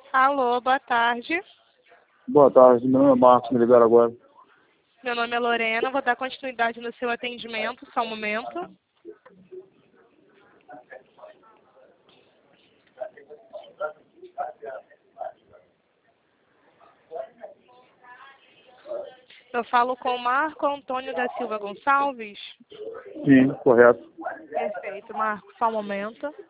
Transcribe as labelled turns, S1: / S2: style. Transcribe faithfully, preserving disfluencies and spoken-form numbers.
S1: Alô, boa tarde.
S2: Boa tarde, meu nome é Marcos, me ligaram agora.
S1: Meu nome é Lorena, vou dar continuidade no seu atendimento, só um momento. Eu falo com o Marco Antônio da Silva Gonçalves?
S2: Sim, correto.
S1: Perfeito, Marco, só um momento.